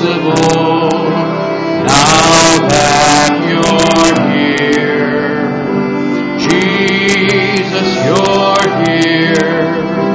possible. Now that you're here, Jesus, you're here.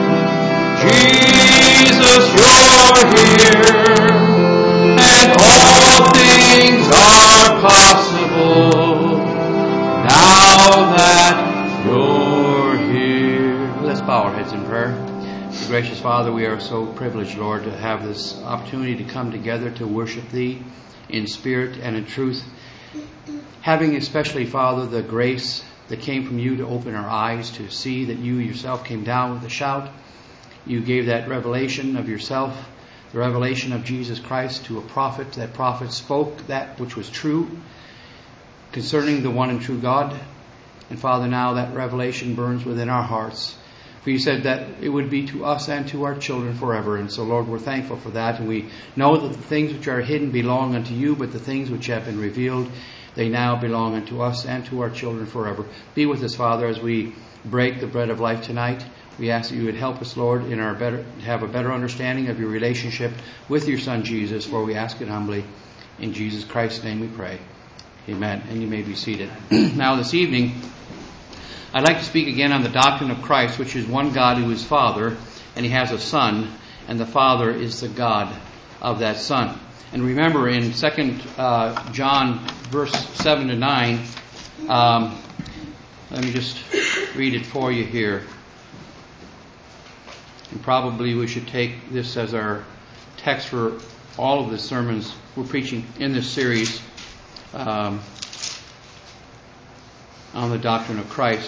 Jesus, you're here. And all things are possible. Now that you're here. Let's bow our heads in prayer. Gracious Father, we are so privileged, Lord, to have this opportunity to come together to worship Thee in spirit and in truth. Having especially, Father, the grace that came from You to open our eyes to see that You yourself came down with a shout. You gave that revelation of Yourself, the revelation of Jesus Christ to a prophet. That prophet spoke that which was true concerning the one and true God. And Father, now that revelation burns within our hearts. For You said that it would be to us and to our children forever. And so, Lord, we're thankful for that. And we know that the things which are hidden belong unto You, but the things which have been revealed, they now belong unto us and to our children forever. Be with us, Father, as we break the bread of life tonight. We ask that You would help us, Lord, in our have a better understanding of Your relationship with Your Son, Jesus. For we ask it humbly. In Jesus Christ's name we pray. Amen. And you may be seated. Now, this evening, I'd like to speak again on the doctrine of Christ, which is one God who is Father, and He has a Son, and the Father is the God of that Son. And remember, in 2 John verse 7 to 9, let me just read it for you here. And probably we should take this as our text for all of the sermons we're preaching in this series on the doctrine of Christ.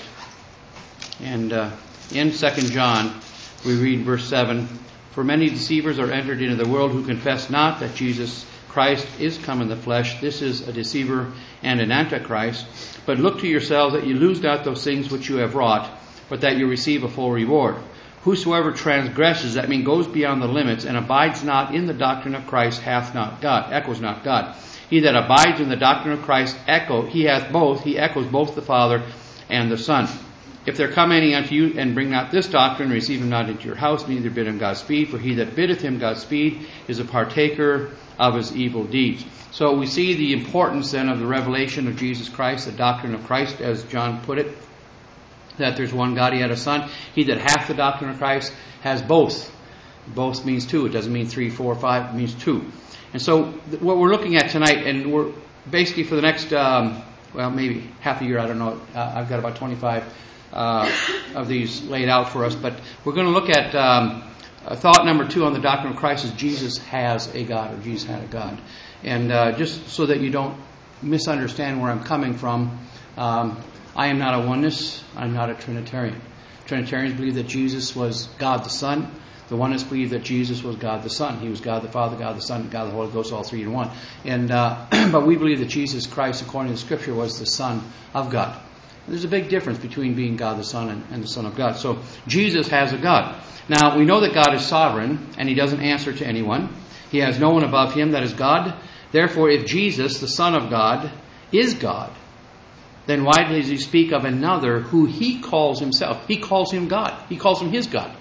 And in 2 John, we read verse 7, For many deceivers are entered into the world who confess not that Jesus Christ is come in the flesh. This is a deceiver and an antichrist. But look to yourselves that you lose not those things which you have wrought, but that you receive a full reward. Whosoever transgresses, that means goes beyond the limits, and abides not in the doctrine of Christ, hath not God, echoes not God. He that abides in the doctrine of Christ, he echoes both the Father and the Son. If there come any unto you and bring not this doctrine, receive him not into your house, neither bid him Godspeed, for he that biddeth him Godspeed is a partaker of his evil deeds. So we see the importance then of the revelation of Jesus Christ, the doctrine of Christ, as John put it, that there's one God, He had a Son. He that hath the doctrine of Christ has both. Both means two. It doesn't mean 3, 4, 5. It means two. And so what we're looking at tonight, and we're basically for the next, maybe half a year, I don't know. I've got about 25 of these laid out for us. But we're going to look at thought number 2 on the doctrine of Christ is Jesus has a God, or Jesus had a God. And just so that you don't misunderstand where I'm coming from, I am not a oneness. I'm not a Trinitarian. Trinitarians believe that Jesus was God the Son. The oneness believe that Jesus was God the Son. He was God the Father, God the Son, God the Holy Ghost, all three in one. And but we believe that Jesus Christ, according to the Scripture, was the Son of God. There's a big difference between being God the Son and the Son of God. So Jesus has a God. Now, we know that God is sovereign, and He doesn't answer to anyone. He has no one above Him that is God. Therefore, if Jesus, the Son of God, is God, then why does He speak of another who He calls Himself? He calls Him God. He calls Him His God.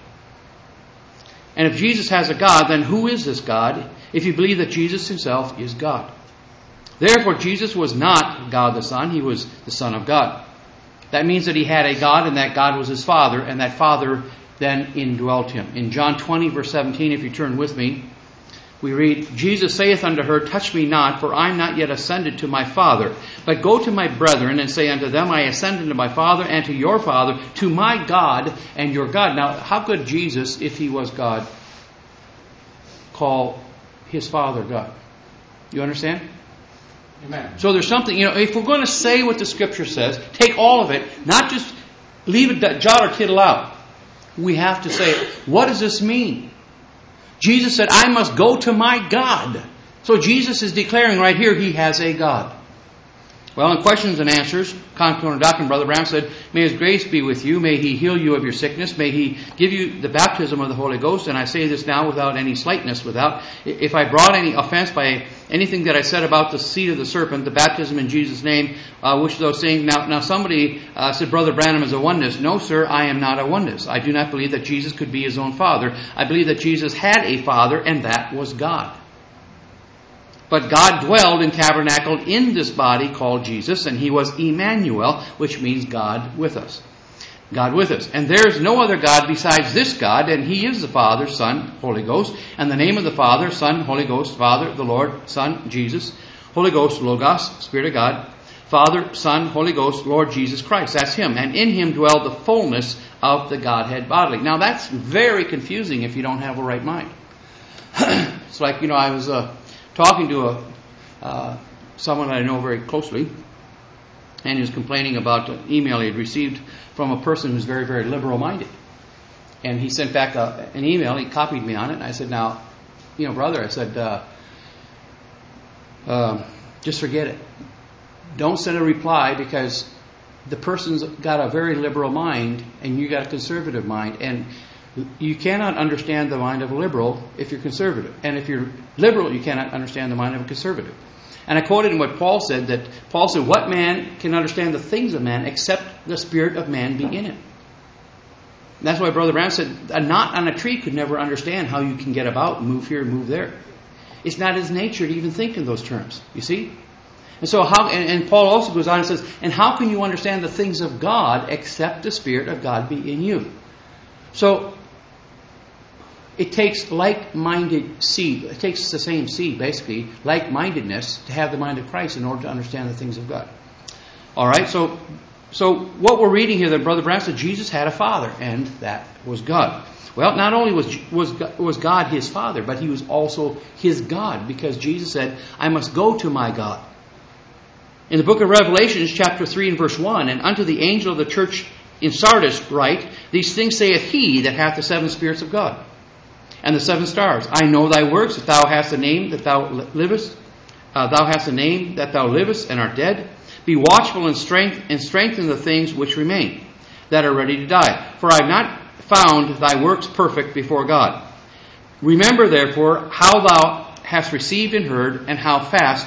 And if Jesus has a God, then who is this God if you believe that Jesus Himself is God? Therefore, Jesus was not God the Son. He was the Son of God. That means that He had a God, and that God was His Father, and that Father then indwelt Him. In John 20, verse 17, if you turn with me, we read, Jesus saith unto her, Touch me not, for I am not yet ascended to my Father, but go to my brethren, and say unto them, I ascend unto my Father and to your Father, to my God and your God. Now, how could Jesus, if He was God, call His Father God? You understand? Amen. So there's something, if we're going to say what the Scripture says, take all of it, not just leave it jot or tittle out. We have to say, what does this mean? Jesus said, I must go to my God. So Jesus is declaring right here He has a God. Well, in questions and answers, Concordian Doctrine, Brother Branham said, May His grace be with you. May He heal you of your sickness. May He give you the baptism of the Holy Ghost. And I say this now without any slightness, if I brought any offense by anything that I said about the seed of the serpent, the baptism in Jesus' name, which those things. Now somebody said, Brother Branham is a oneness. No, sir, I am not a oneness. I do not believe that Jesus could be His own Father. I believe that Jesus had a Father, and that was God. But God dwelled and tabernacled in this body called Jesus, and he was Emmanuel, which means God with us. God with us. And there is no other God besides this God, and he is the Father, Son, Holy Ghost. And the name of the Father, Son, Holy Ghost, Father, the Lord, Son, Jesus, Holy Ghost, Logos, Spirit of God, Father, Son, Holy Ghost, Lord Jesus Christ. That's him. And in him dwelled the fullness of the Godhead bodily. Now that's very confusing if you don't have a right mind. It's like, I was talking to someone I know very closely, and he was complaining about an email he had received from a person who's very, very liberal-minded. And he sent back an email. He copied me on it. And I said, now, brother, I said, just forget it. Don't send a reply, because the person's got a very liberal mind and you got a conservative mind. And you cannot understand the mind of a liberal if you're conservative. And if you're liberal, you cannot understand the mind of a conservative. And I quoted him what Paul said, that Paul said, what man can understand the things of man except the spirit of man be in him? And that's why Brother Branham said, a knot on a tree could never understand how you can get about and move here and move there. It's not his nature to even think in those terms, you see? And so and Paul also goes on and says, and how can you understand the things of God except the Spirit of God be in you? So it takes like-minded seed. It takes the same seed, basically, like-mindedness, to have the mind of Christ in order to understand the things of God. All right, so what we're reading here, that Brother Branham said Jesus had a father, and that was God. Well, not only was God his father, but he was also his God, because Jesus said, I must go to my God. In the book of Revelation, chapter 3 and verse 1, and unto the angel of the church in Sardis write, these things saith he that hath the 7 spirits of God, and the 7 stars. I know thy works, that thou hast a name that thou livest. Thou hast a name that thou livest and art dead. Be watchful and strengthen the things which remain, that are ready to die. For I have not found thy works perfect before God. Remember therefore how thou hast received and heard, and how fast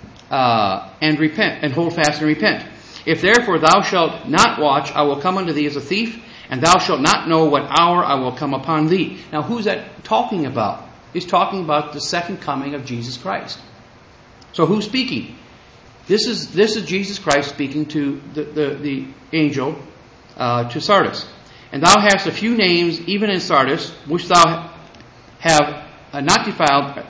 and repent, and hold fast and repent. If therefore thou shalt not watch, I will come unto thee as a thief, and thou shalt not know what hour I will come upon thee. Now who's that talking about? He's talking about the second coming of Jesus Christ. So who's speaking? This is Jesus Christ speaking to the angel to Sardis. And thou hast a few names even in Sardis, which thou have not defiled,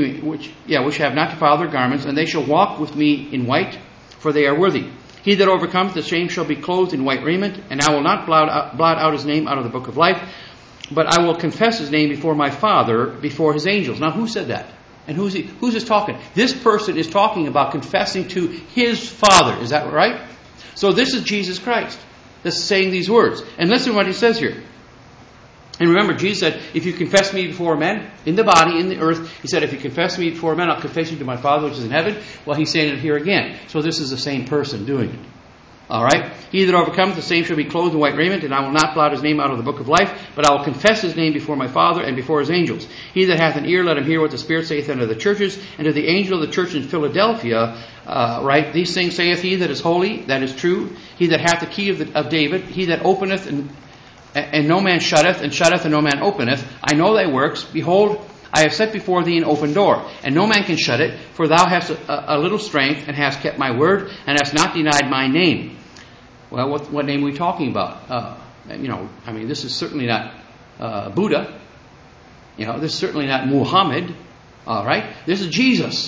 which have not defiled their garments, and they shall walk with me in white, for they are worthy. He that overcometh the same shall be clothed in white raiment, and I will not blot out his name out of the book of life, but I will confess his name before my Father, before his angels. Now who said that? And who's this talking? This person is talking about confessing to his Father. Is that right? So this is Jesus Christ that's saying these words. And listen to what he says here. And remember, Jesus said, if you confess me before men, in the body, in the earth, he said, if you confess me before men, I'll confess you to my Father which is in heaven. Well, he's saying it here again. So this is the same person doing it. All right? He that overcometh, the same shall be clothed in white raiment, and I will not blot his name out of the book of life, but I will confess his name before my Father and before his angels. He that hath an ear, let him hear what the Spirit saith unto the churches. And to the angel of the church in Philadelphia, these things saith he that is holy, that is true, he that hath the key of David, he that openeth and no man shutteth, and shutteth and no man openeth. I know thy works. Behold, I have set before thee an open door, and no man can shut it, for thou hast a little strength, and hast kept my word, and hast not denied my name. Well, what name are we talking about? This is certainly not Buddha. This is certainly not Muhammad. All right? This is Jesus.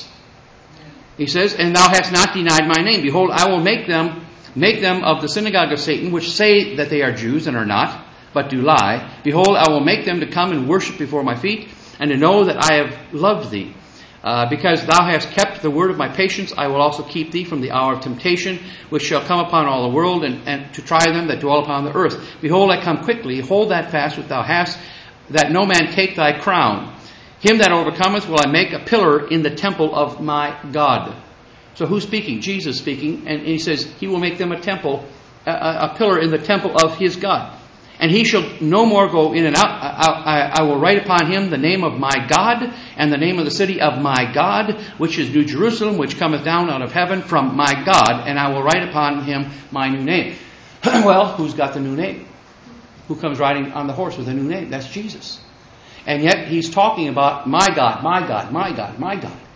He says, and thou hast not denied my name. Behold, I will make them of the synagogue of Satan, which say that they are Jews and are not, but do lie. Behold, I will make them to come and worship before my feet, and to know that I have loved thee. Because thou hast kept the word of my patience, I will also keep thee from the hour of temptation, which shall come upon all the world, and to try them that dwell upon the earth. Behold, I come quickly. Hold that fast which thou hast, that no man take thy crown. Him that overcometh will I make a pillar in the temple of my God. So who's speaking? Jesus speaking, and he says he will make them a temple, a pillar in the temple of his God. And he shall no more go in and out. I will write upon him the name of my God, and the name of the city of my God, which is New Jerusalem, which cometh down out of heaven from my God, and I will write upon him my new name. Well, who's got the new name? Who comes riding on the horse with a new name? That's Jesus. And yet he's talking about my God, my God, my God, my God.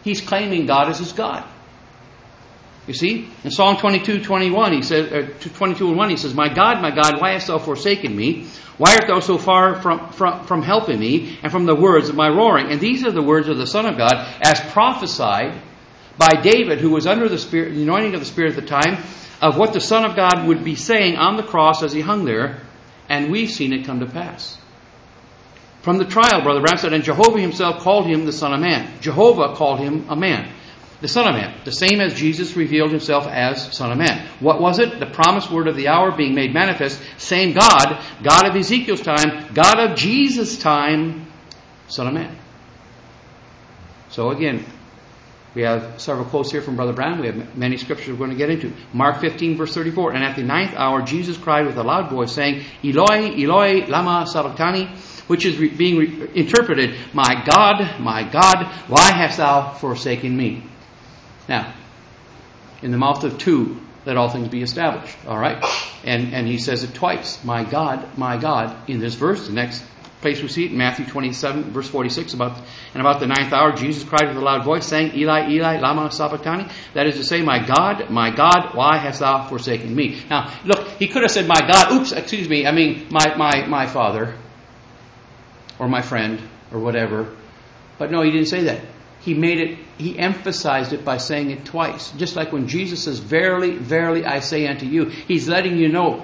He's claiming God as his God. You see? In Psalm 22:21, he says, 22:1, he says, my God, why hast thou forsaken me? Why art thou so far from helping me, and from the words of my roaring? And these are the words of the Son of God, as prophesied by David, who was under the Spirit, the anointing of the Spirit at the time, of what the Son of God would be saying on the cross as he hung there, and we've seen it come to pass. From the trial, Brother Branham said, and Jehovah himself called him the Son of Man. Jehovah called him a man. The Son of Man. The same as Jesus revealed himself as Son of Man. What was it? The promised word of the hour being made manifest. Same God. God of Ezekiel's time. God of Jesus' time. Son of Man. So again, we have several quotes here from Brother Brown. We have many scriptures we're going to get into. Mark 15, verse 34. And at the 9th hour, Jesus cried with a loud voice, saying, Eloi, Eloi, lama sabachthani, which is being interpreted, my God, why hast thou forsaken me? Now, in the mouth of two, let all things be established. All right? And he says it twice. My God, in this verse. The next place we see it in Matthew 27, verse 46. About the 9th hour, Jesus cried with a loud voice, saying, Eli, Eli, lama sabachthani. That is to say, my God, why hast thou forsaken me? Now, look, he could have said, my God, my Father, or my friend, or whatever. But no, he didn't say that. He emphasized it by saying it twice. Just like when Jesus says, verily, verily, I say unto you. He's letting you know.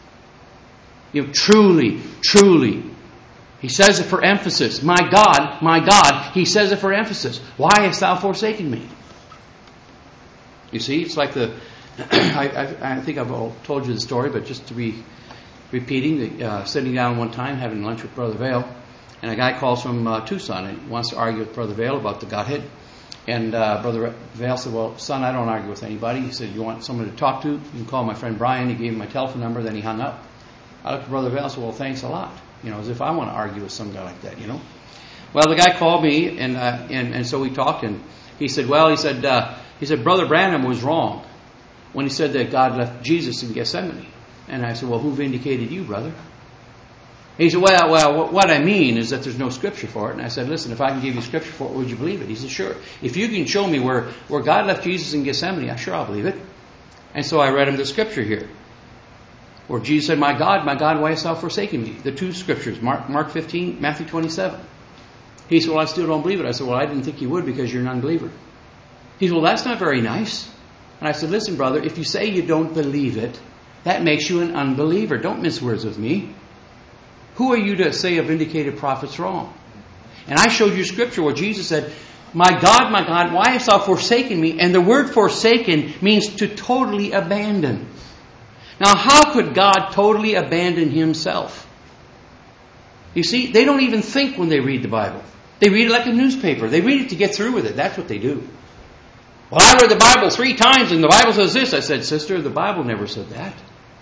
Truly, truly. He says it for emphasis. My God, he says it for emphasis. Why hast thou forsaken me? You see, it's like I think I've all told you the story, but just to be repeating, sitting down one time, having lunch with Brother Vail, and a guy calls from Tucson and wants to argue with Brother Vail about the Godhead. And Brother Vail said, well, son, I don't argue with anybody. He said, you want someone to talk to? You can call my friend Brian. He gave him my telephone number, then he hung up. I looked at Brother Vail and said, well, thanks a lot. As if I want to argue with some guy like that, Well, the guy called me, and so we talked, and he said, Brother Branham was wrong when he said that God left Jesus in Gethsemane. And I said, well, who vindicated you, brother? He said, well, what I mean is that there's no scripture for it. And I said, listen, if I can give you scripture for it, would you believe it? He said, sure. If you can show me where God left Jesus in Gethsemane, I'll believe it. And so I read him the scripture here, where Jesus said, my God, why hast thou forsaken me? The two scriptures, Mark 15, Matthew 27. He said, well, I still don't believe it. I said, well, I didn't think you would because you're an unbeliever. He said, well, that's not very nice. And I said, listen, brother, if you say you don't believe it, that makes you an unbeliever. Don't mince words with me. Who are you to say a vindicated prophet's wrong? And I showed you scripture where Jesus said, my God, why hast thou forsaken me? And the word forsaken means to totally abandon. Now, how could God totally abandon himself? You see, they don't even think when they read the Bible. They read it like a newspaper. They read it to get through with it. That's what they do. Well, I read the Bible 3 times and the Bible says this. I said, sister, the Bible never said that.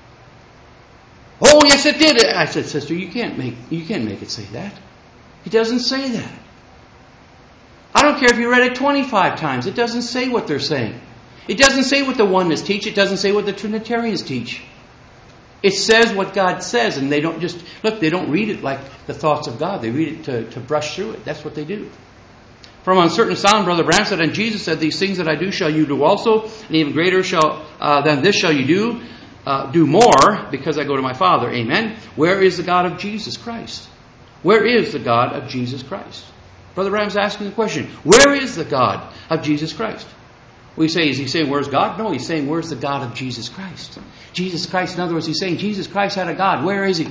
Oh, yes, it did. I said, sister, you can't make it say that. It doesn't say that. I don't care if you read it 25 times. It doesn't say what they're saying. It doesn't say what the oneness teach. It doesn't say what the Trinitarians teach. It says what God says, and they don't they don't read it like the thoughts of God. They read it to brush through it. That's what they do. From uncertain sound, Brother Branham said, and Jesus said, these things that I do shall you do also, and even greater than this shall you do. Do more, because I go to my Father. Amen. Where is the God of Jesus Christ? Where is the God of Jesus Christ? Brother Branham's asking the question, where is the God of Jesus Christ? We say, is he saying, where's God? No, he's saying, where's the God of Jesus Christ? Jesus Christ, in other words, he's saying, Jesus Christ had a God. Where is he?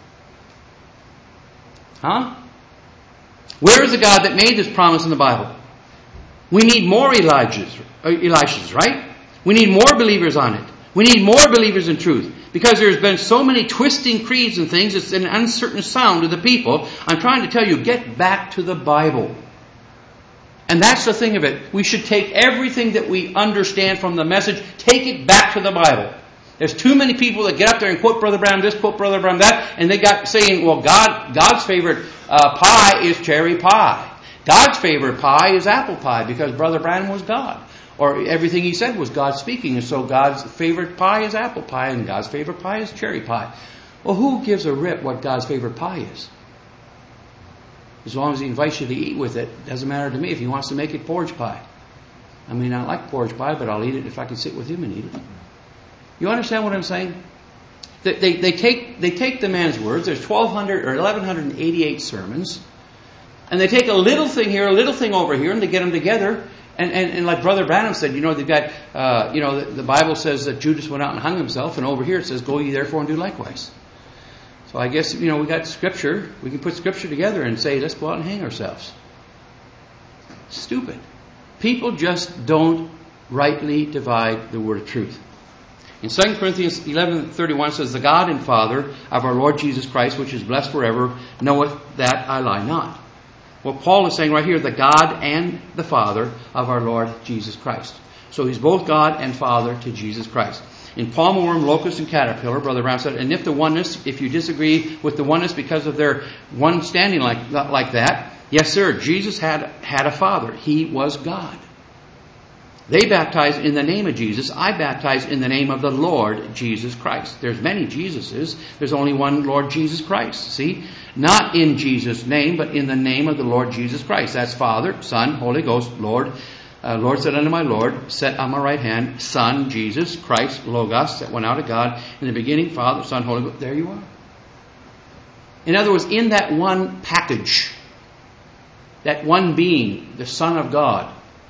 Huh? Where is the God that made this promise in the Bible? We need more Elishas, right? We need more believers on it. We need more believers in truth. Because there's been so many twisting creeds and things, it's an uncertain sound to the people. I'm trying to tell you, get back to the Bible. And that's the thing of it. We should take everything that we understand from the message, take it back to the Bible. There's too many people that get up there and quote Brother Branham this, quote Brother Branham that, and they got saying, well, God's favorite pie is cherry pie. God's favorite pie is apple pie because Brother Branham was God. Or everything he said was God speaking, and so God's favorite pie is apple pie, and God's favorite pie is cherry pie. Well, who gives a rip what God's favorite pie is? As long as he invites you to eat with it, doesn't matter to me if he wants to make it porridge pie. I may not like porridge pie, but I'll eat it if I can sit with him and eat it. You understand what I'm saying? They take the man's words. There's 1,200 or 1,188 sermons, and they take a little thing here, a little thing over here, and they get them together. And like Brother Branham said, they've got, the Bible says that Judas went out and hung himself, and over here it says, "Go ye therefore and do likewise." So I guess, we got Scripture. We can put Scripture together and say, let's go out and hang ourselves. Stupid. People just don't rightly divide the word of truth. In 2 Corinthians 11:31 says, "The God and Father of our Lord Jesus Christ, which is blessed forever, knoweth that I lie not." Well, Paul is saying right here, the God and the Father of our Lord Jesus Christ. So he's both God and Father to Jesus Christ. In palm worm, locust, and caterpillar, Brother Brown said, and if you disagree with the oneness because of their one standing like that, yes, sir, Jesus had a Father. He was God. They baptized in the name of Jesus. I baptize in the name of the Lord Jesus Christ. There's many Jesuses. There's only one Lord Jesus Christ. See? Not in Jesus' name, but in the name of the Lord Jesus Christ. That's Father, Son, Holy Ghost, Lord. Lord said unto my Lord, set on my right hand, Son, Jesus, Christ, Logos, that went out of God. In the beginning, Father, Son, Holy Ghost. There you are. In other words, in that one package, that one being, the Son of God,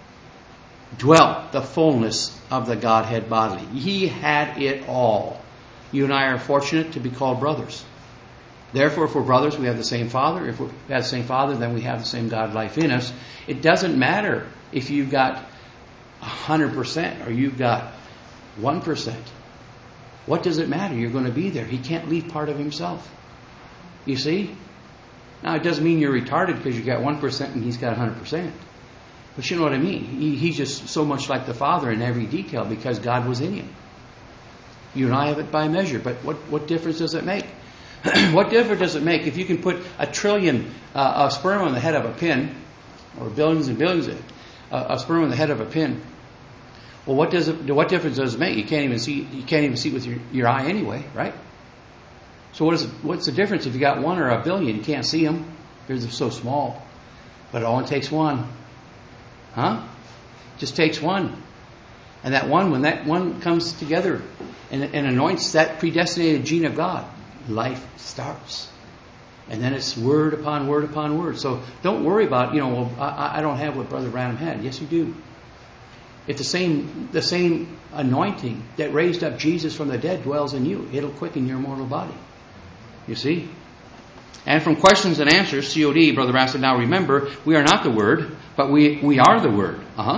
dwelt the fullness of the Godhead bodily. He had it all. You and I are fortunate to be called brothers. Therefore, if we're brothers, we have the same Father. If we have the same Father, then we have the same God life in us. It doesn't matter if you've got 100% or you've got 1%. What does it matter? You're going to be there. He can't leave part of himself. You see? Now, it doesn't mean you're retarded because you got 1% and he's got 100%. But you know what I mean? He's just so much like the Father in every detail because God was in him. You and I have it by measure, but what difference does it make? What difference does it make if you can put 1 trillion of sperm on the head of a pin, or billions and billions of sperm on the head of a pin? Well, what difference does it make? You can't even see with your eye anyway, right? So what's the difference if you got 1 or a billion? You can't see them. They're so small. But it only takes one. Huh? Just takes one. And that one, when that one comes together and anoints that predestinated gene of God, life starts. And then it's word upon word upon word. So don't worry about, I don't have what Brother Branham had. Yes, you do. If the same anointing that raised up Jesus from the dead dwells in you, it'll quicken your mortal body. You see? And from questions and answers, COD, Brother Branham said, now remember, we are not the Word, but we are the Word.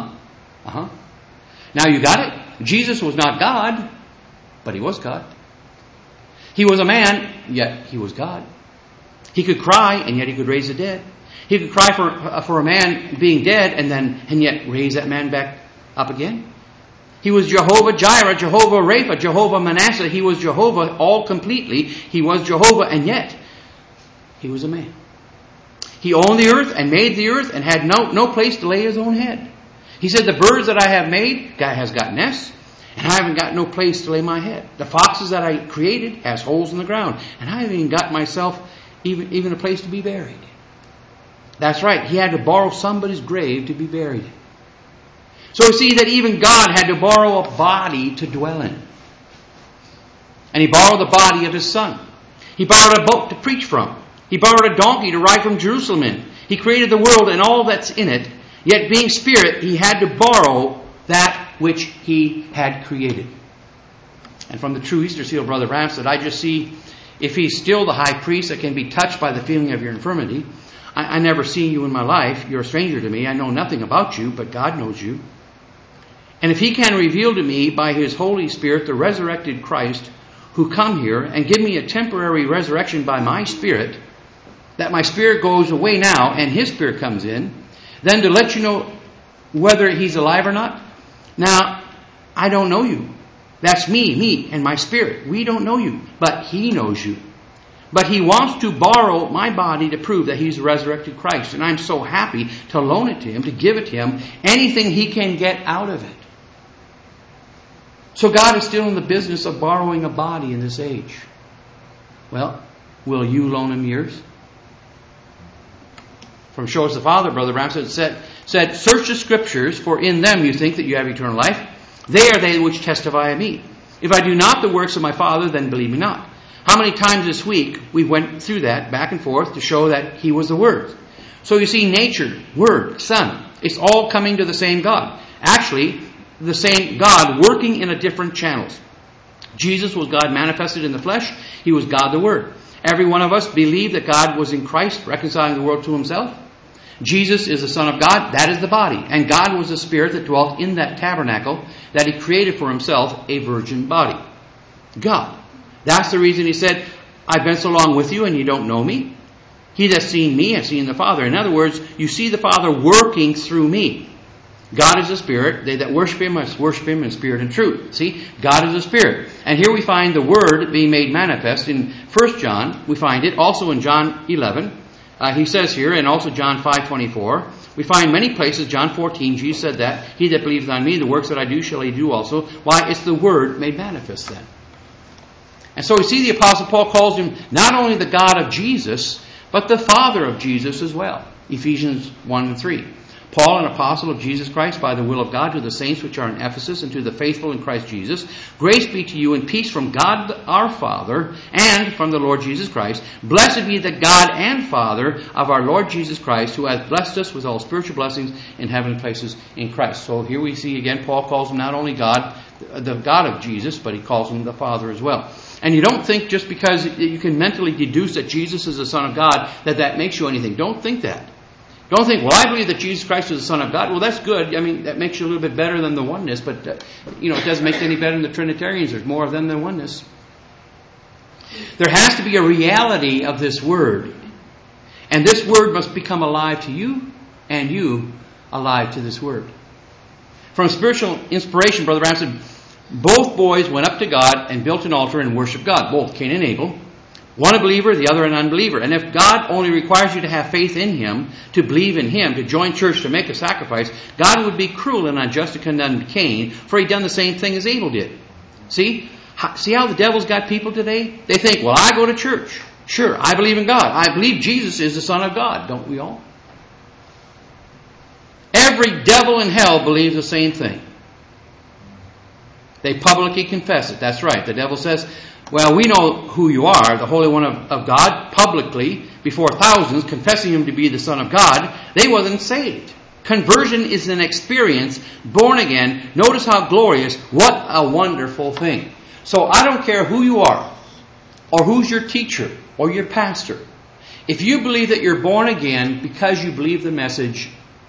Now you got it? Jesus was not God, but He was God. He was a man, yet He was God. He could cry, and yet He could raise the dead. He could cry for a man being dead, and yet raise that man back up again. He was Jehovah Jireh, Jehovah Rapha, Jehovah Manasseh. He was Jehovah all completely. He was Jehovah, and yet He was a man. He owned the earth and made the earth and had no place to lay His own head. He said, the birds that I have made, God has got nests, and I haven't got no place to lay my head. The foxes that I created has holes in the ground, and I haven't even got myself even a place to be buried. That's right. He had to borrow somebody's grave to be buried. So we see that even God had to borrow a body to dwell in. And He borrowed the body of His Son. He borrowed a boat to preach from. He borrowed a donkey to ride from Jerusalem in. He created the world and all that's in it. Yet being Spirit, He had to borrow that which He had created. And from the true Easter seal, Brother Branham said, I just see, if He's still the high priest that can be touched by the feeling of your infirmity, I never seen you in my life. You're a stranger to me. I know nothing about you, but God knows you. And if He can reveal to me by His Holy Spirit the resurrected Christ who come here and give me a temporary resurrection by my spirit, that my spirit goes away now and His Spirit comes in, then to let you know whether He's alive or not. Now, I don't know you. That's me and my spirit. We don't know you, but He knows you. But He wants to borrow my body to prove that He's the resurrected Christ. And I'm so happy to loan it to Him, to give it to Him, anything He can get out of it. So God is still in the business of borrowing a body in this age. Well, will you loan Him yours? from Show Us the Father, Brother Branham said, search the Scriptures, for in them you think that you have eternal life. They are they which testify of me. If I do not the works of my Father, then believe me not. How many times this week we went through that back and forth to show that He was the Word. So you see, nature, Word, Son, it's all coming to the same God. Actually, the same God working in a different channels. Jesus was God manifested in the flesh. He was God the Word. Every one of us believe that God was in Christ, reconciling the world to Himself. Jesus is the Son of God. That is the body. And God was the Spirit that dwelt in that tabernacle that He created for Himself, a virgin body. God. That's the reason He said, I've been so long with you and you don't know me. He that's seen me has seen the Father. In other words, you see the Father working through me. God is a Spirit. They that worship Him must worship Him in spirit and truth. See, God is a Spirit. And here we find the Word being made manifest in 1 John. We find it also in John 11. He says here, and also John 5:24. We find many places, John 14, Jesus said that, He that believeth on me, the works that I do shall he do also. Why? It's the Word made manifest then. And so we see the Apostle Paul calls Him not only the God of Jesus, but the Father of Jesus as well. Ephesians 1 and 3. Paul, an apostle of Jesus Christ, by the will of God, to the saints which are in Ephesus, and to the faithful in Christ Jesus, grace be to you and peace from God our Father, and from the Lord Jesus Christ. Blessed be the God and Father of our Lord Jesus Christ, who hath blessed us with all spiritual blessings in heavenly places in Christ. So here we see again, Paul calls Him not only God, the God of Jesus, but he calls Him the Father as well. And you don't think just because you can mentally deduce that Jesus is the Son of God, that makes you anything. Don't think that. Don't think, well, I believe that Jesus Christ is the Son of God. Well, that's good. I mean, that makes you a little bit better than the oneness, but, it doesn't make you any better than the Trinitarians. There's more of them than oneness. There has to be a reality of this Word. And this Word must become alive to you, and you alive to this Word. From spiritual inspiration, Brother Branham said, both boys went up to God and built an altar and worshiped God. Both Cain and Abel. One a believer, the other an unbeliever. And if God only requires you to have faith in Him, to believe in Him, to join church, to make a sacrifice, God would be cruel and unjust to condemn Cain, for he'd done the same thing as Abel did. See how the devil's got people today? They think, well, I go to church. Sure, I believe in God. I believe Jesus is the Son of God. Don't we all? Every devil in hell believes the same thing. They publicly confess it. That's right. The devil says, well, we know who you are, the Holy One of God, publicly, before thousands, confessing Him to be the Son of God. They wasn't saved. Conversion is an experience, born again. Notice how glorious, what a wonderful thing. So I don't care who you are, or who's your teacher, or your pastor. If you believe that you're born again because you believe the message,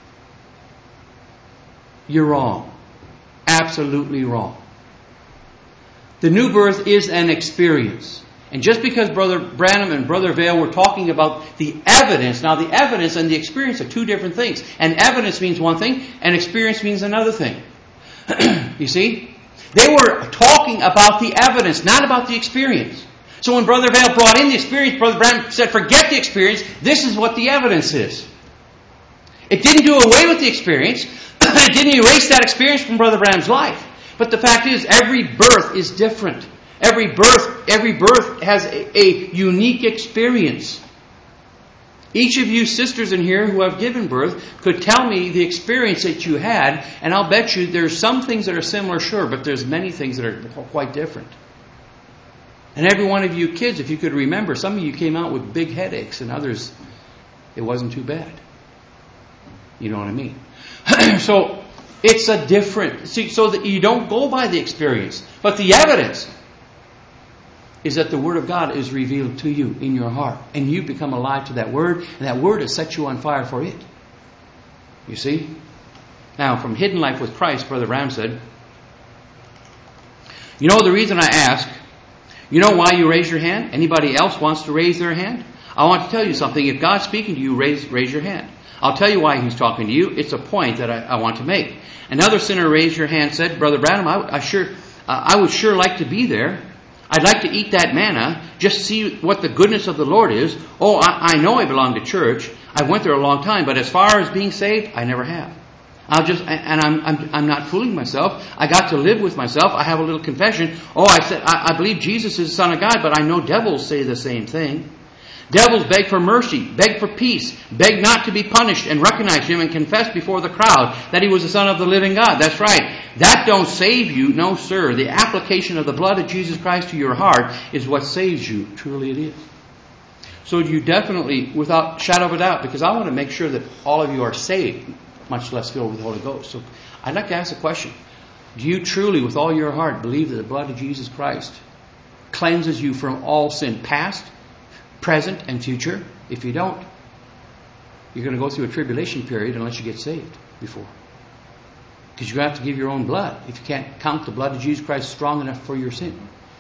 you're wrong. Absolutely wrong. The new birth is an experience. And just because Brother Branham and Brother Vail were talking about the evidence, now the evidence and the experience are two different things. And evidence means one thing, and experience means another thing. You see? They were talking about the evidence, not about the experience. So when Brother Vail brought in the experience, Brother Branham said, forget the experience, this is what the evidence is. It didn't do away with the experience. It didn't erase that experience from Brother Branham's life. But the fact is, every birth is different. Every birth has a unique experience. Each of you sisters in here who have given birth could tell me the experience that you had, and I'll bet you there's some things that are similar, sure, but there's many things that are quite different. And every one of you kids, if you could remember, some of you came out with big headaches, and others, it wasn't too bad. You know what I mean? So, it's a different... See, so that you don't go by the experience, but the evidence is that the Word of God is revealed to you in your heart. And you become alive to that Word, and that Word has set you on fire for it. You see? Now, from Hidden Life with Christ, Brother Ram said, you know the reason I ask, you know why you raise your hand? Anybody else wants to raise their hand? I want to tell you something. If God's speaking to you, raise your hand. I'll tell you why He's talking to you. It's a point that I want to make. Another sinner raised your hand, said, Brother Branham, I would sure like to be there. I'd like to eat that manna, just see what the goodness of the Lord is. Oh, I know I belong to church. I went there a long time, but as far as being saved, I never have. I'm not fooling myself. I got to live with myself. I have a little confession. Oh, I said I believe Jesus is the Son of God, but I know devils say the same thing. Devils beg for mercy, beg for peace, beg not to be punished, and recognize Him and confess before the crowd that He was the Son of the living God. That's right. That don't save you. No, sir. The application of the blood of Jesus Christ to your heart is what saves you. Truly it is. So you definitely, without shadow of a doubt, because I want to make sure that all of you are saved, much less filled with the Holy Ghost. So I'd like to ask a question. Do you truly, with all your heart, believe that the blood of Jesus Christ cleanses you from all sin, past, present, and future? If you don't, you're going to go through a tribulation period unless you get saved before. Because you're going to have to give your own blood if you can't count the blood of Jesus Christ strong enough for your sin.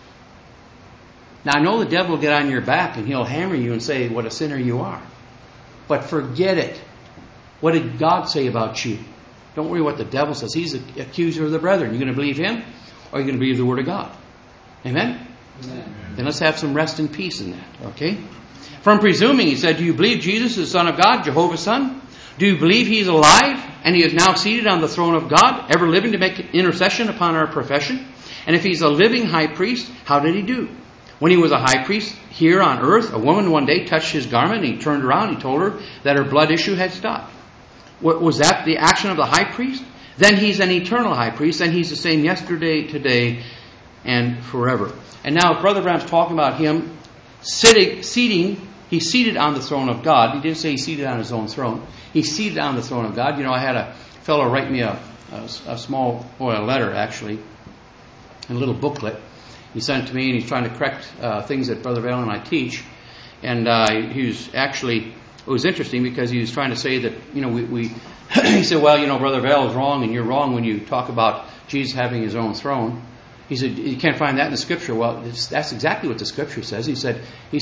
Now, I know the devil will get on your back and he'll hammer you and say what a sinner you are. But forget it. What did God say about you? Don't worry what the devil says. He's the accuser of the brethren. You're going to believe him, or you're going to believe the Word of God. Amen? Amen. Then let's have some rest and peace in that. Okay? From presuming, he said, do you believe Jesus is the Son of God, Jehovah's Son? Do you believe He's alive and He is now seated on the throne of God, ever living to make intercession upon our profession? And if He's a living high priest, how did He do? When He was a high priest here on earth, a woman one day touched His garment and He turned around and He told her that her blood issue had stopped. Was that the action of the high priest? Then He's an eternal high priest, and He's the same yesterday, today, and forever. And now Brother Branham's talking about Him seating. He's seated on the throne of God. He didn't say He's seated on His own throne. He's seated on the throne of God. You know, I had a fellow write me a letter, actually, a little booklet. He sent it to me, and he's trying to correct things that Brother Valen and I teach. And he was actually, it was interesting because he was trying to say that, you know, he said, well, you know, Brother Valen is wrong, and you're wrong when you talk about Jesus having His own throne. He said, you can't find that in the Scripture. Well, that's exactly what the Scripture says. He said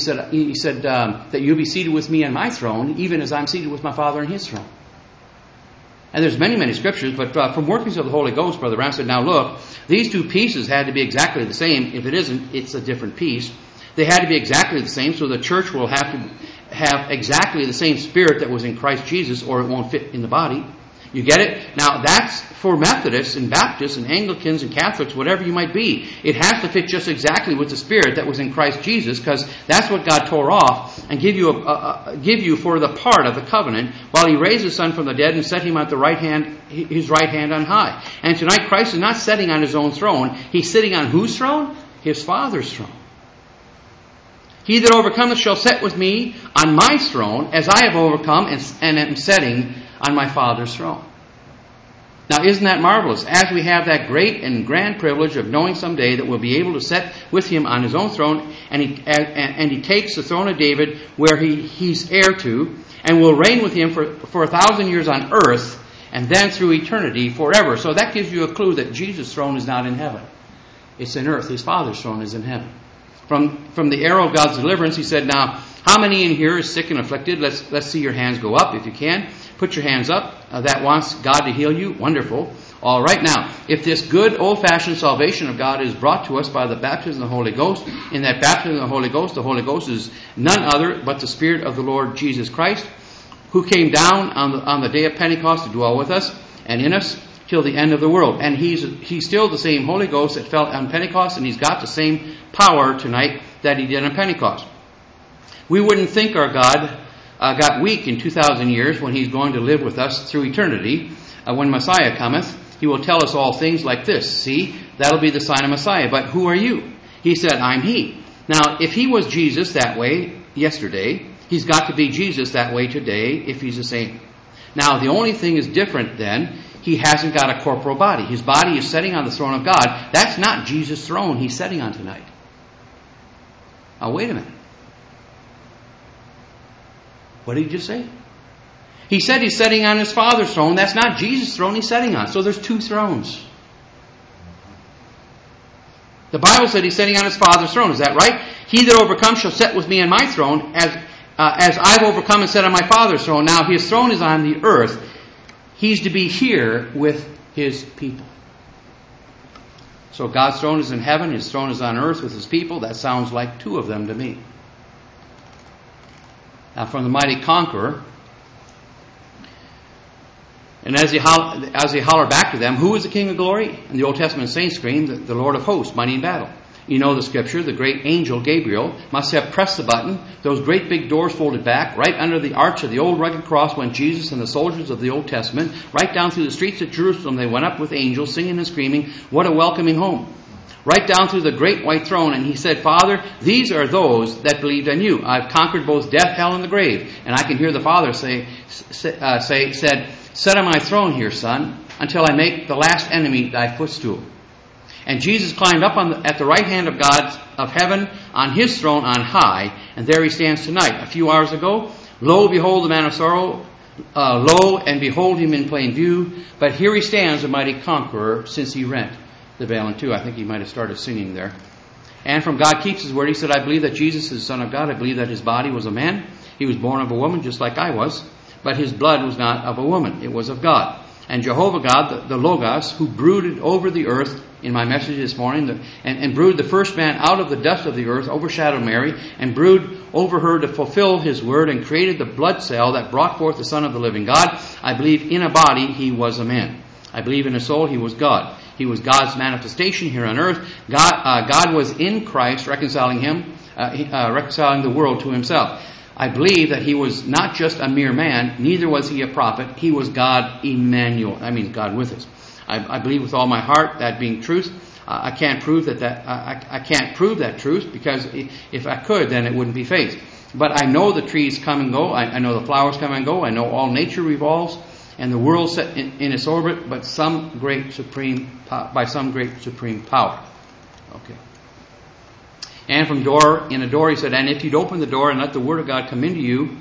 that you'll be seated with me on my throne, even as I'm seated with my Father on His throne. And there's many, many Scriptures, but from workings of the Holy Ghost, Brother Branham said, now look, these two pieces had to be exactly the same. If it isn't, it's a different piece. They had to be exactly the same, so the church will have to have exactly the same spirit that was in Christ Jesus, or it won't fit in the body. You get it? Now, that's for Methodists and Baptists and Anglicans and Catholics, whatever you might be. It has to fit just exactly with the Spirit that was in Christ Jesus, because that's what God tore off and give you for the part of the covenant, while He raised His Son from the dead and set Him at the right hand, His right hand on high. And tonight, Christ is not sitting on His own throne. He's sitting on whose throne? His Father's throne. He that overcometh shall sit with me on my throne, as I have overcome and am sitting on my Father's throne. Now, isn't that marvelous? As we have that great and grand privilege of knowing someday that we'll be able to sit with Him on His own throne, and He takes the throne of David where He's heir to, and will reign with Him for 1,000 years on earth, and then through eternity forever. So that gives you a clue that Jesus' throne is not in heaven. It's in earth. His Father's throne is in heaven. From the arrow of God's deliverance, He said, now, how many in here is sick and afflicted? Let's see your hands go up if you can. Put your hands up. That wants God to heal you. Wonderful. All right, now, if this good old-fashioned salvation of God is brought to us by the baptism of the Holy Ghost, in that baptism of the Holy Ghost is none other but the Spirit of the Lord Jesus Christ, who came down on the day of Pentecost to dwell with us and in us till the end of the world. And He's still the same Holy Ghost that fell on Pentecost, and He's got the same power tonight that He did on Pentecost. We wouldn't think our God got weak in 2,000 years when He's going to live with us through eternity. When Messiah cometh, He will tell us all things like this. See, that'll be the sign of Messiah. But who are you? He said, I'm He. Now, if He was Jesus that way yesterday, He's got to be Jesus that way today if He's the same. Now, the only thing is different then, He hasn't got a corporal body. His body is sitting on the throne of God. That's not Jesus' throne He's sitting on tonight. Now, wait a minute. What did He just say? He said He's sitting on His Father's throne. That's not Jesus' throne He's sitting on. So there's two thrones. The Bible said He's sitting on His Father's throne. Is that right? He that overcomes shall sit with me on my throne, as I've overcome and sat on my Father's throne. Now His throne is on the earth. He's to be here with His people. So God's throne is in heaven. His throne is on earth with His people. That sounds like two of them to me. Now, from the mighty conqueror, and as he holler back to them, who is the King of glory? And the Old Testament saints scream, the Lord of hosts, mighty in battle. You know the scripture, the great angel Gabriel must have pressed the button. Those great big doors folded back. Right under the arch of the old rugged cross went Jesus and the soldiers of the Old Testament. Right down through the streets of Jerusalem they went up with angels, singing and screaming, "What a welcoming home." Right down through the great white throne, and he said, "Father, these are those that believed in you. I've conquered both death, hell, and the grave." And I can hear the Father said, "Sit on my throne here, Son, until I make the last enemy thy footstool." And Jesus climbed up at the right hand of God of heaven on his throne on high, and there he stands tonight. A few hours ago, lo, behold the man of sorrow, lo, and behold him in plain view. But here he stands, a mighty conqueror, since he rent the veil in two. I think he might have started singing there. And from God keeps his word. He said, "I believe that Jesus is the Son of God. I believe that his body was a man. He was born of a woman just like I was. But his blood was not of a woman. It was of God. And Jehovah God, the Logos, who brooded over the earth," in my message this morning, and brewed the first man out of the dust of the earth, overshadowed Mary, and brewed over her to fulfill his word, and created the blood cell that brought forth the Son of the living God. I believe in a body he was a man. I believe in a soul he was God. He was God's manifestation here on earth. God was in Christ, reconciling the world to himself. I believe that he was not just a mere man, neither was he a prophet. He was God Emmanuel. I mean, God with us. I believe with all my heart that being truth. I can't prove I can't prove that truth, because if I could, then it wouldn't be faith. But I know the trees come and go. I know the flowers come and go. I know all nature revolves, and the world set in its orbit, but by some great supreme power. Okay. And from in a door, he said, "And if you'd open the door and let the word of God come into you,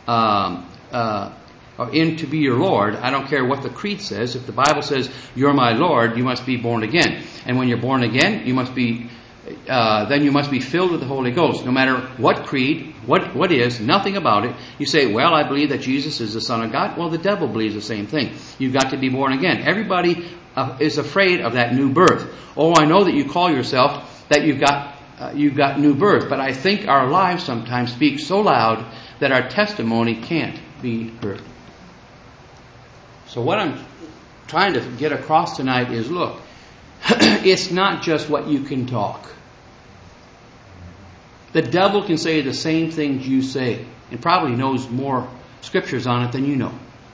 or in to be your Lord," I don't care what the creed says. If the Bible says, "You're my Lord," you must be born again. And when you're born again, you must be filled with the Holy Ghost. No matter what creed, what is, nothing about it. You say, "Well, I believe that Jesus is the Son of God." Well, the devil believes the same thing. You've got to be born again. Everybody is afraid of that new birth. Oh, I know that you call yourself that you've got new birth, but I think our lives sometimes speak so loud that our testimony can't be heard. So what I'm trying to get across tonight is, look, it's not just what you can talk. The devil can say the same things you say, and probably knows more scriptures on it than you know.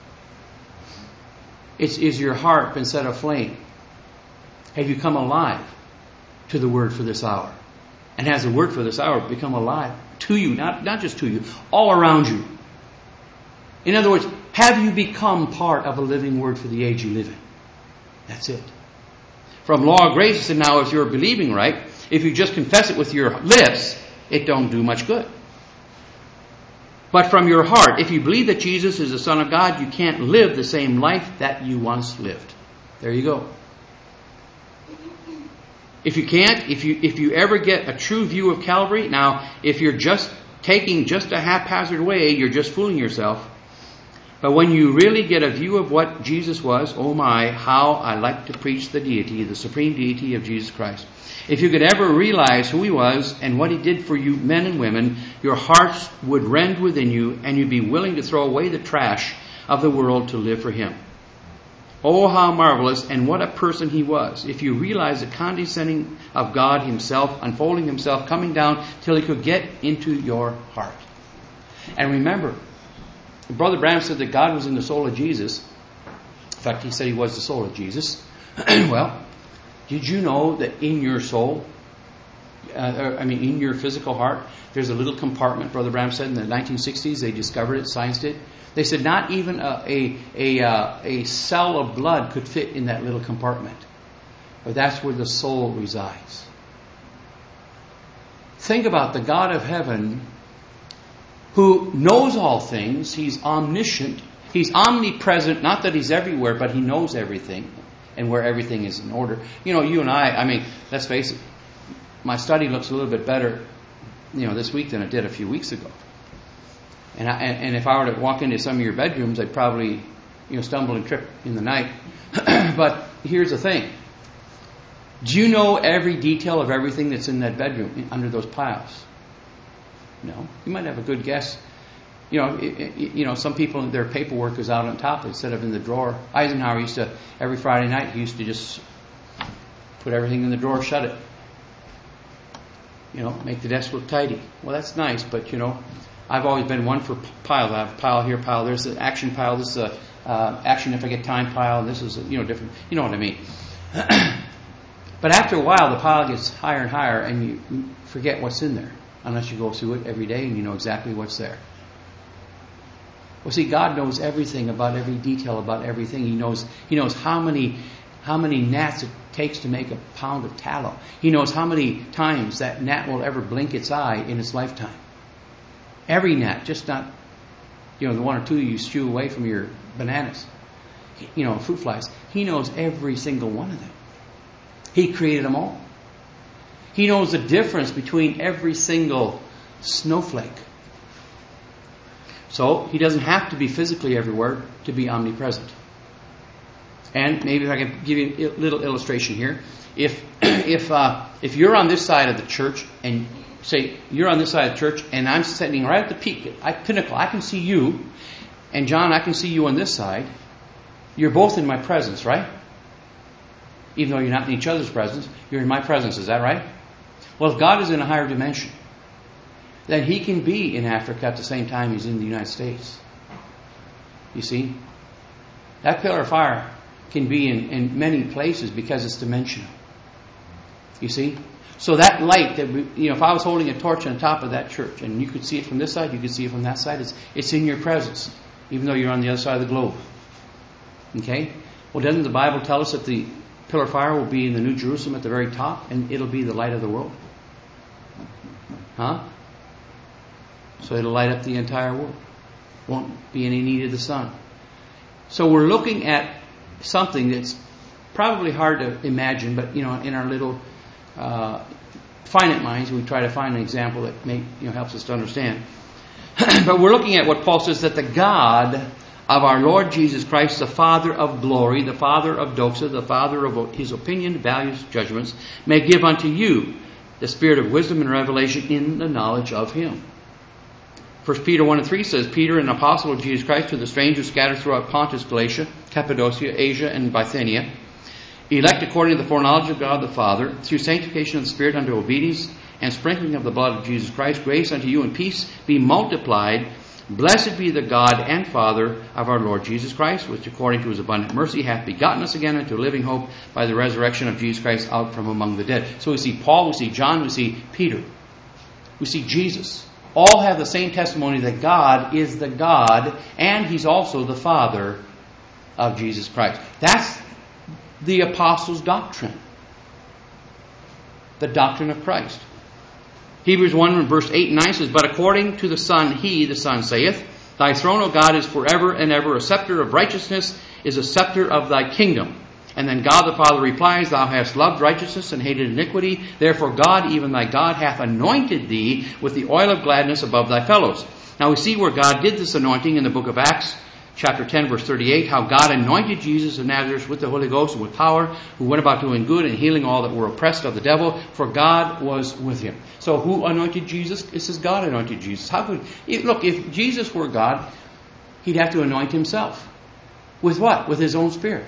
Is your heart been set aflame? Have you come alive to the word for this hour? And has the word for this hour become alive to you, not just to you, all around you? In other words, have you become part of a living word for the age you live in? That's it. From law of grace, and now if you're believing right, if you just confess it with your lips, it don't do much good. But from your heart, if you believe that Jesus is the Son of God, you can't live the same life that you once lived. There you go. If you can't, if you ever get a true view of Calvary, now if you're just taking just a haphazard way, you're just fooling yourself. But when you really get a view of what Jesus was, oh my, how I like to preach the deity, the supreme deity of Jesus Christ. If you could ever realize who he was and what he did for you men and women, your hearts would rend within you, and you'd be willing to throw away the trash of the world to live for him. Oh, how marvelous, and what a person he was. If you realize the condescending of God himself, unfolding himself, coming down till he could get into your heart. And remember, Brother Branham said that God was in the soul of Jesus. In fact, he said he was the soul of Jesus. Well, did you know that in your soul, in your physical heart, there's a little compartment, Brother Branham said in the 1960s, they discovered it, science did. They said not even a cell of blood could fit in that little compartment. But that's where the soul resides. Think about the God of heaven who knows all things. He's omniscient. He's omnipresent. Not that he's everywhere, but he knows everything and where everything is in order. You know, you and I let's face it, my study looks a little bit better, this week than it did a few weeks ago. And if I were to walk into some of your bedrooms, I'd probably, stumble and trip in the night. But here's the thing. Do you know every detail of everything that's in that bedroom under those piles? No. You might have a good guess. Some people, their paperwork is out on top instead of in the drawer. Eisenhower used to, every Friday night, he used to just put everything in the drawer, shut it. make the desk look tidy. Well, that's nice, but I've always been one for piles. I have pile here, pile there's an action pile. This is a action if I get time pile. And this is different. You know what I mean? But after a while, the pile gets higher and higher, and you forget what's in there unless you go through it every day and you know exactly what's there. Well, see, God knows everything about every detail about everything. He knows how many gnats it takes to make a pound of tallow. He knows how many times that gnat will ever blink its eye in its lifetime. Every gnat, just not the one or two you shoo away from your bananas, fruit flies. He knows every single one of them. He created them all. He knows the difference between every single snowflake. So He doesn't have to be physically everywhere to be omnipresent. And maybe if I can give you a little illustration here. If you're on this side of the church, and say you're on this side of the church, and I'm sitting right at the pinnacle, I can see you, and John, I can see you on this side. You're both in my presence, right? Even though you're not in each other's presence, you're in my presence. Is that right? Well, if God is in a higher dimension, then He can be in Africa at the same time He's in the United States. You see? That pillar of fire can be in many places because it's dimensional. You see? So that light, that if I was holding a torch on top of that church, and you could see it from this side, you could see it from that side, it's in your presence, even though you're on the other side of the globe. Okay? Well, doesn't the Bible tell us that the pillar of fire will be in the New Jerusalem at the very top, and it'll be the light of the world? Huh? So it'll light up the entire world. Won't be any need of the sun. So we're looking at something that's probably hard to imagine, but in our little finite minds, we try to find an example that helps us to understand. But we're looking at what Paul says, that the God of our Lord Jesus Christ, the Father of glory, the Father of doxa, the Father of His opinion, values, judgments, may give unto you the spirit of wisdom and revelation in the knowledge of Him. 1 Peter 1:3 says, Peter, an apostle of Jesus Christ, to the strangers scattered throughout Pontus, Galatia, Cappadocia, Asia, and Bithynia, elect according to the foreknowledge of God the Father, through sanctification of the Spirit unto obedience and sprinkling of the blood of Jesus Christ, grace unto you and peace be multiplied. Blessed be the God and Father of our Lord Jesus Christ, which according to His abundant mercy hath begotten us again unto a living hope by the resurrection of Jesus Christ out from among the dead. So we see Paul, we see John, we see Peter, we see Jesus. All have the same testimony that God is the God, and He's also the Father of Jesus Christ. That's the apostles' doctrine. The doctrine of Christ. Hebrews 1 verse 8 and 9 says, But according to the Son, He, the Son, saith, Thy throne, O God, is forever and ever. A scepter of righteousness is a scepter of Thy kingdom. And then God the Father replies, Thou hast loved righteousness and hated iniquity. Therefore God, even Thy God, hath anointed Thee with the oil of gladness above Thy fellows. Now we see where God did this anointing in the book of Acts, chapter 10, verse 38, how God anointed Jesus of Nazareth with the Holy Ghost and with power, who went about doing good and healing all that were oppressed of the devil, for God was with Him. So who anointed Jesus? It says God anointed Jesus. If Jesus were God, He'd have to anoint Himself. With what? With His own Spirit.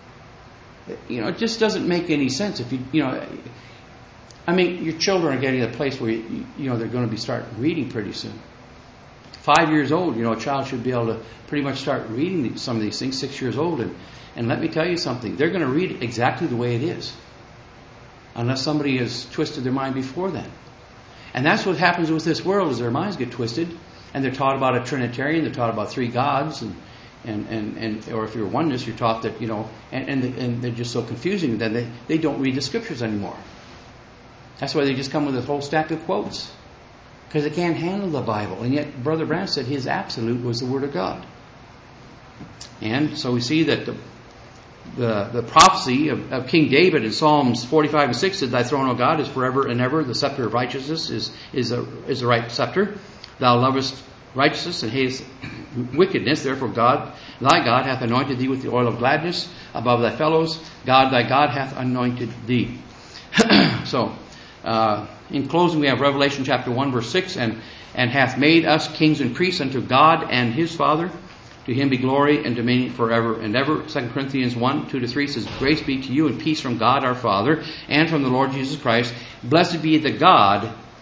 It just doesn't make any sense. If your children are getting to the place where they're going to be start reading pretty soon. 5 years old, a child should be able to pretty much start reading some of these things. 6 years old, and let me tell you something, they're going to read it exactly the way it is, unless somebody has twisted their mind before then. And that's what happens with this world: is their minds get twisted, and they're taught about a Trinitarian, they're taught about three gods, and or if you're oneness, you're taught that and they're just so confusing that they don't read the Scriptures anymore. That's why they just come with a whole stack of quotes, because they can't handle the Bible. And yet Brother Branham said his absolute was the Word of God. And so we see that the prophecy of King David in Psalms 45 and 6 said, Thy throne, O God, is forever and ever. The scepter of righteousness is the right scepter. Thou lovest righteousness and hatest wickedness. Therefore God, thy God, hath anointed thee with the oil of gladness above thy fellows. God, thy God, hath anointed thee. So, in closing, we have Revelation chapter 1, verse 6, and hath made us kings and priests unto God and His Father. To Him be glory and dominion forever and ever. 2 Corinthians 1, 2-3 says, Grace be to you and peace from God our Father and from the Lord Jesus Christ. Blessed be the God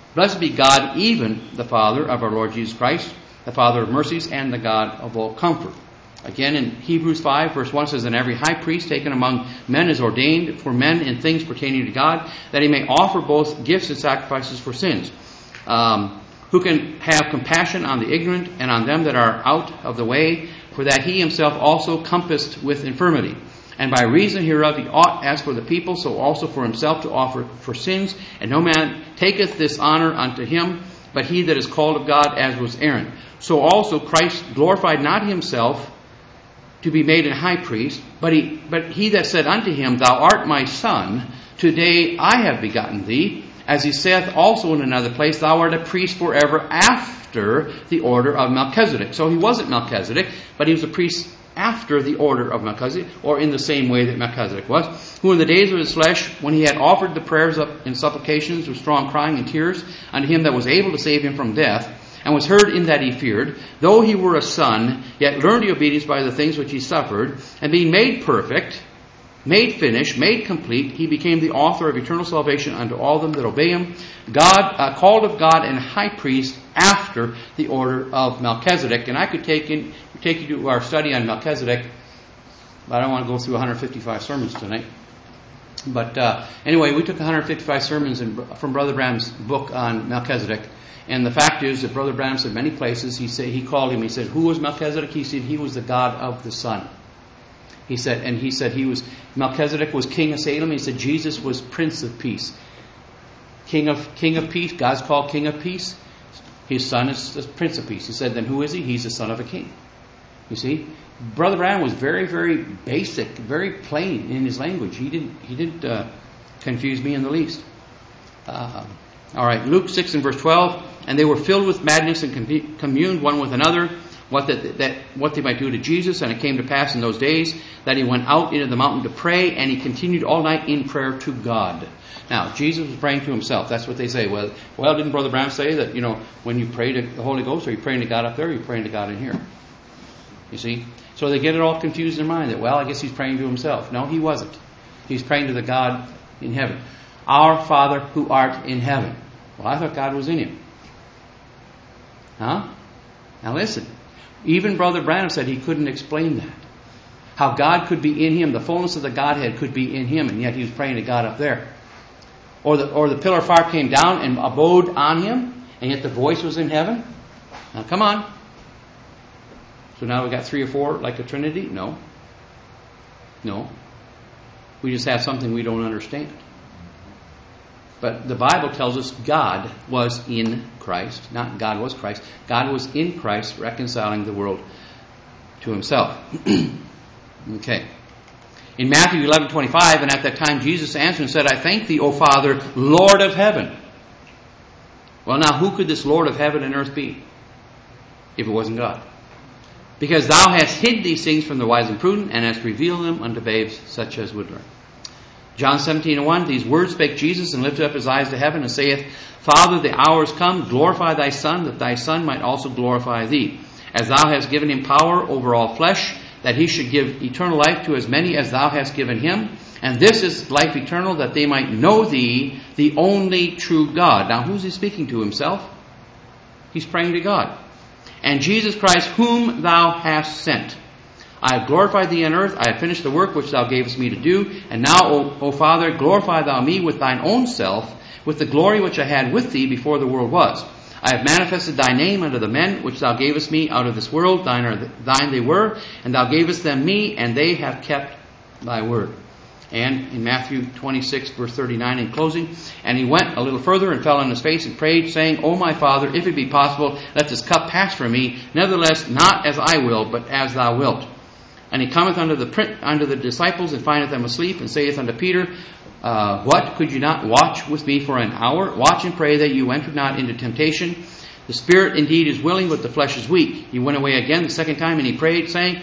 Blessed be God, even the Father of our Lord Jesus Christ, the Father of mercies and the God of all comfort. Again, in Hebrews 5, verse 1 says, And every high priest taken among men is ordained for men in things pertaining to God, that he may offer both gifts and sacrifices for sins, who can have compassion on the ignorant and on them that are out of the way, for that he himself also compassed with infirmity. And by reason hereof he ought, as for the people, so also for himself, to offer for sins. And no man taketh this honor unto him, but he that is called of God, as was Aaron. So also Christ glorified not himself to be made a high priest, but he that said unto him, Thou art my son, today I have begotten thee. As he saith also in another place, Thou art a priest forever after the order of Melchizedek. So he wasn't Melchizedek, but he was a priest after the order of Melchizedek, or in the same way that Melchizedek was, who in the days of his flesh, when he had offered the prayers and supplications with strong crying and tears unto him that was able to save him from death, and was heard in that he feared, though he were a son, yet learned the obedience by the things which he suffered, and being made perfect, made finished, made complete, he became the author of eternal salvation unto all them that obey him, God, called of God and high priest after the order of Melchizedek. And I could take you to our study on Melchizedek, but I don't want to go through 155 sermons tonight. But anyway, we took 155 sermons from Brother Branham's book on Melchizedek. And the fact is that Brother Branham said many places, he called him, he said, who was Melchizedek? He said he was the God of the sun. He said Melchizedek was king of Salem. He said Jesus was Prince of Peace. King of Peace, God's called King of Peace. His son is the Prince of Peace. He said, then who is he? He's the son of a king. You see? Brother Branham was very, very basic, very plain in his language. He didn't confuse me in the least. All right, Luke 6 and verse 12. And they were filled with madness and communed one with another what they might do to Jesus. And it came to pass in those days that he went out into the mountain to pray, and he continued all night in prayer to God. Now, Jesus was praying to himself. That's what they say. Well, didn't Brother Branham say that, when you pray to the Holy Ghost, are you praying to God up there, or are you praying to God in here? You see? So they get it all confused in their mind that, I guess he's praying to himself. No, he wasn't. He's praying to the God in heaven. Our Father who art in heaven. Well, I thought God was in him. Huh? Now listen. Even Brother Branham said he couldn't explain that. How God could be in him, the fullness of the Godhead could be in him, and yet he was praying to God up there. Or the pillar of fire came down and abode on him, and yet the voice was in heaven. Now come on. So now we got 3 or 4 like a Trinity? No. We just have something we don't understand. But the Bible tells us God was in Christ. Not God was Christ. God was in Christ reconciling the world to himself. Okay. In Matthew 11:25, and at that time Jesus answered and said, I thank thee, O Father, Lord of heaven. Well, now who could this Lord of heaven and earth be if it wasn't God? Because thou hast hid these things from the wise and prudent, and hast revealed them unto babes such as would learn. John 17:1, these words spake Jesus, and lifted up his eyes to heaven, and saith, Father, the hour is come, glorify thy Son, that thy Son might also glorify thee. As thou hast given him power over all flesh, that he should give eternal life to as many as thou hast given him. And this is life eternal, that they might know thee, the only true God. Now, who's he speaking to? Himself? He's praying to God. And Jesus Christ, whom thou hast sent. I have glorified thee on earth. I have finished the work which thou gavest me to do. And now, O Father, glorify thou me with thine own self, with the glory which I had with thee before the world was. I have manifested thy name unto the men which thou gavest me out of this world. Thine they were, and thou gavest them me, and they have kept thy word. And in Matthew 26, verse 39, in closing, and he went a little further and fell on his face and prayed, saying, O my Father, if it be possible, let this cup pass from me. Nevertheless, not as I will, but as thou wilt. And he cometh unto the disciples, and findeth them asleep, and saith unto Peter, What, could you not watch with me for an hour? Watch and pray that you enter not into temptation. The spirit indeed is willing, but the flesh is weak. He went away again the second time, and he prayed, saying,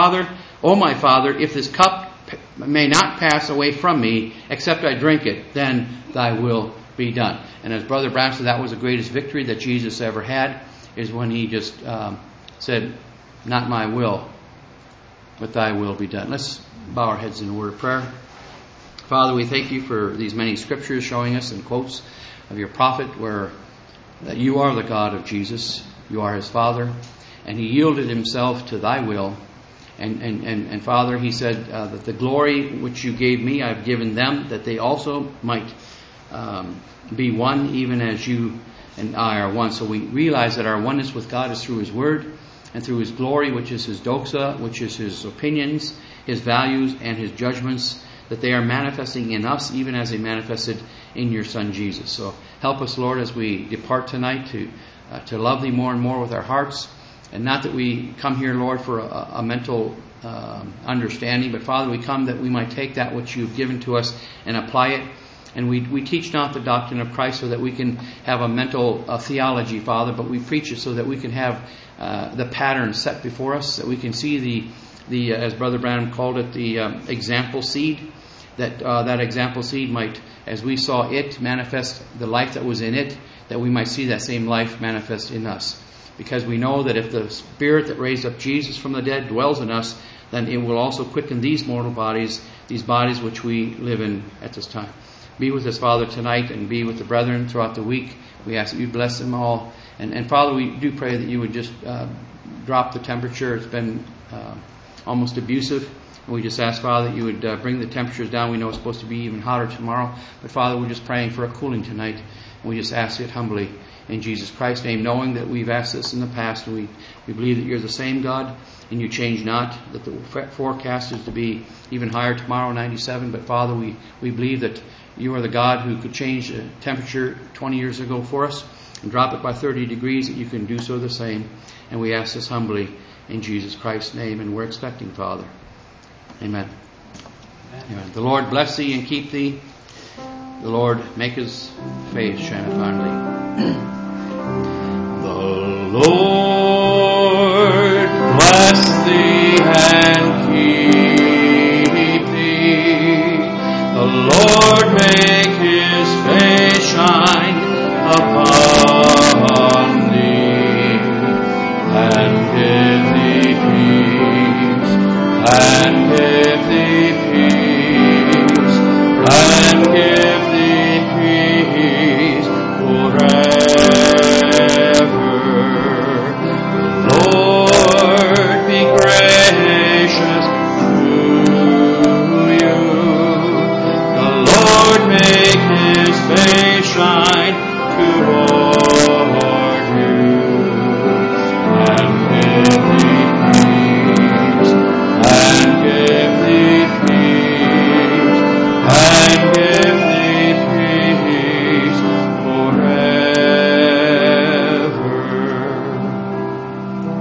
O my Father, if this cup may not pass away from me, except I drink it, then thy will be done. And as Brother Branham said, that was the greatest victory that Jesus ever had, is when he just said, Not my will, but thy will be done. Let's bow our heads in a word of prayer. Father, we thank you for these many scriptures showing us and quotes of your prophet where that you are the God of Jesus, you are his Father, and he yielded himself to thy will. And Father, he said that the glory which you gave me, I've given them, that they also might be one, even as you and I are one. So we realize that our oneness with God is through his word and through his glory, which is his doxa, which is his opinions, his values, and his judgments, that they are manifesting in us even as they manifested in your Son Jesus. So help us, Lord, as we depart tonight to love thee more and more with our hearts. And not that we come here, Lord, for a mental understanding, but Father, we come that we might take that which you've given to us and apply it. And we teach not the doctrine of Christ so that we can have a mental theology, Father, but we preach it so that we can have the pattern set before us, that we can see the as Brother Branham called it, the example seed, that example seed might, as we saw it manifest the life that was in it, that we might see that same life manifest in us. Because we know that if the Spirit that raised up Jesus from the dead dwells in us, then it will also quicken these mortal bodies, these bodies which we live in at this time. Be with us, Father, tonight, and be with the brethren throughout the week. We ask that you bless them all. And Father, we do pray that you would just drop the temperature. It's been almost abusive. And we just ask, Father, that you would bring the temperatures down. We know it's supposed to be even hotter tomorrow. But Father, we're just praying for a cooling tonight. And we just ask it humbly in Jesus Christ's name, knowing that we've asked this in the past. And we believe that you're the same God and you change not, that the forecast is to be even higher tomorrow, 97. But Father, we believe that you are the God who could change the temperature 20 years ago for us and drop it by 30 degrees, that you can do so the same. And we ask this humbly in Jesus Christ's name, and we're expecting, Father. Amen. Amen. The Lord bless thee and keep thee. The Lord make his face shine upon thee. The Lord bless thee and keep thee. The Lord make his face shine upon thee and give thee peace and give